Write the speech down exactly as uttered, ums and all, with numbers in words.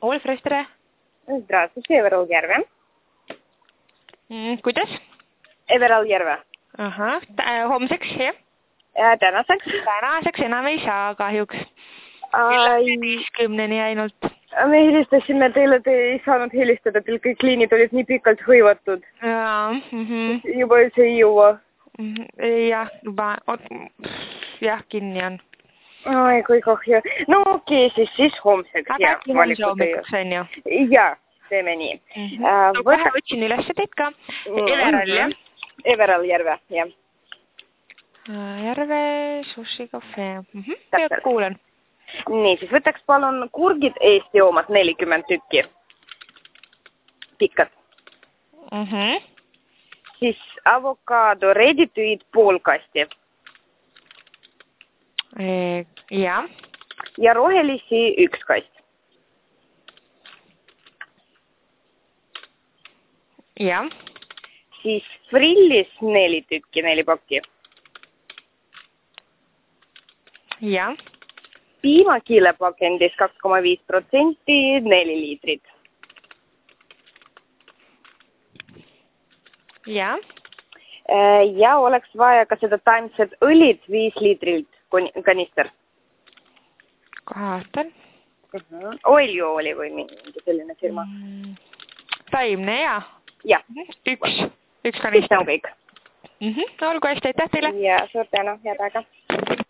Olfres, tere! Здравствуйте, Everal Järve. Mm, kuidas? Everal Järve. Ahah, homseks, jah? Ja, tänaseks? Tänaseks enam ei saa kahjuks. Ai... viiskümneni ainult. Me helistasime teile, te ei saanud helistada, teil kõik liinid olid nii pikalt hõivatud. Jaa, mhm. Juba üldse ei jõua. Jah, juba, jah, kinni on. Ai, kui kahju. No okei, siis, siis homseks. Aga äkki homse hommikuks on ju? Jaa, teeme nii. Kohe võtsin üles teid ka. Everal, jah? Everal Järve, jah. Järve, sushi, cafe. Täpselt. Kuulen. Nii, siis võtaks palun kurgid Eesti oomad nelikümmend tükki. Pikkad. Mhm. Siis avokaado ready to eat pool kasti. Ja. Ja rohelisi üks kast. Ja. Siis frillis neli tükki, neli pakki. Ja. Piimakiilepakendis kaks koma viis protsenti, neli liitrit. Ja. Ja oleks vaja ka seda taimset õlit viis liitrit kanister. Kahten. Oilju oli või mingi selline firma? Taimne, ja? Ja. Üks, üks kanister. Kõik on kõik. Olgu hästi, aitäh teile. Ja suur tänu, head aega.